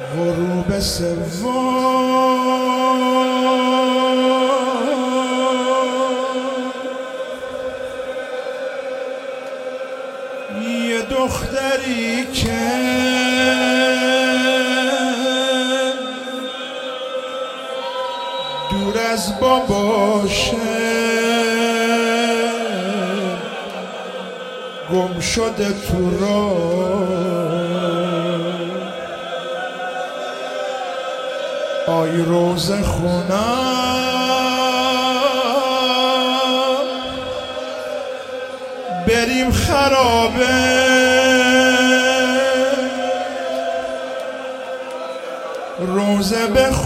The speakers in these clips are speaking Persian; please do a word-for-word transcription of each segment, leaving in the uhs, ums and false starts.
غروب سوم یه دختری که دور از باباشه گم شده تو راه، آی روز خونم بریم خرابه، روزه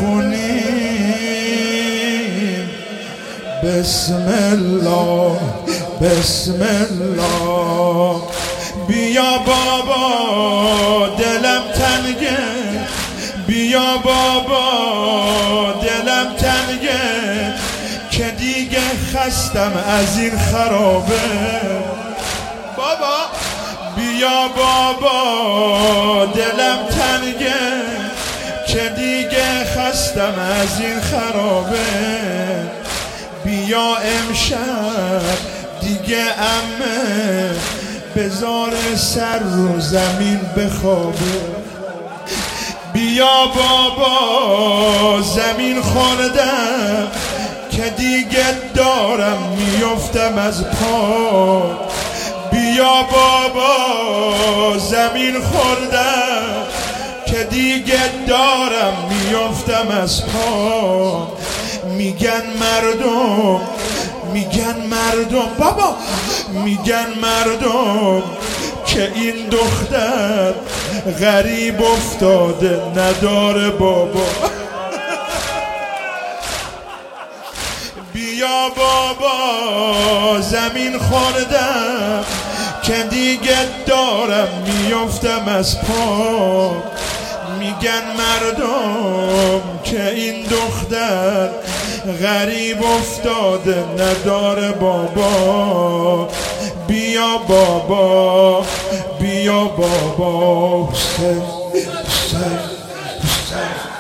بخونیم بسم الله بسم الله. بیا بابا دلم تنگه، بیا بابا دلم تنگه که دیگه خستم از این خرابه. بابا بیا بابا دلم تنگه که دیگه خستم از این خرابه. بیا امشب دیگه عمه بذار سر رو زمین بخوابه. بیا بابا زمین خوردم که دیگه دارم میفتم از پا. بیا بابا زمین خوردم که دیگه دارم میفتم از پا. میگن مردم میگن مردم بابا میگن مردم که این دختر غریب افتاده نداره بابا. بیا بابا زمین خوردم که دیگه دارم میفتم از پا. میگن مردم که این دختر غریب افتاده نداره بابا. بیا بابا بیا بابا حسین حسین حسین